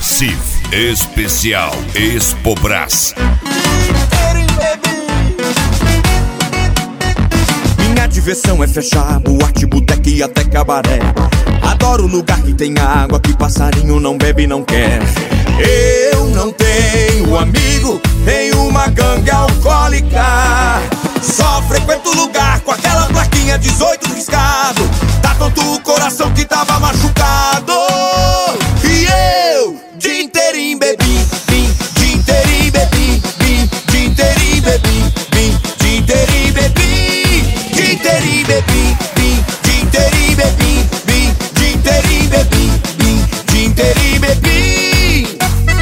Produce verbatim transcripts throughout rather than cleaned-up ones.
Agressivo, especial Expobras. Minha diversão é fechar boate, boteca e até cabaré. Adoro lugar que tem água, que passarinho não bebe e não quer. Eu não tenho amigo, tenho uma gangue alcoólica. Só frequento lugar com aquela plaquinha dezoito riscado. Tá tonto o coração que tava machucado. E eu, dia inteirinho bebi, bim, dia inteirinho bebi, bim, dia inteirinho bebi, bim, dia inteirinho bebi, dia inteirinho bebi, bim, dia inteirinho bebi, bim, dia inteirinho bebi, bim, dia inteirinho bebi.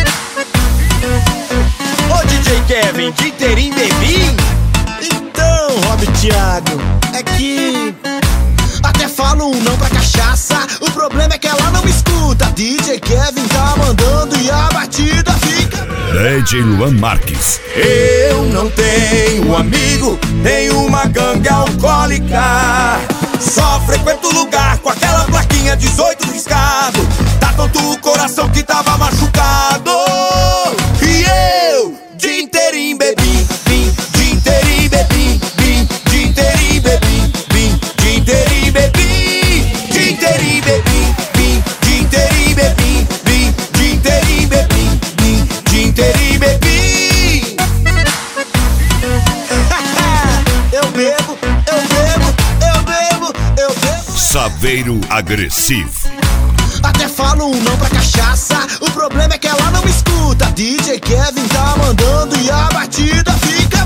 Ô D J Kevin, dia inteirinho bebi? Então, Rob Thiago, é que até falo um não pra cachaça. O problema é que ela não me escuta. D J Kevin tá mandando e a batida fica. D J Luan Marques. Eu não tenho amigo, tenho uma gangue alcoólica. Só frequento lugar com aquela plaquinha dezoito riscado. Tá tonto o coração que tava machucado. E eu, dia inteirinho bebi, bim, dia inteirinho bebi, bim, dia inteirinho bebi, bim, dia inteirinho bebi, dia inteirinho bebi, bim, dia inteirinho bebi, bim, dia inteirinho bebi, bim, dia inteirinho bebi. Eu bebo, eu bebo, eu bebo, eu bebo. Saveiro Agressivo. Até falo um não pra cachaça. O problema é que ela não me escuta. D J Kevin tá mandando e a batida fica.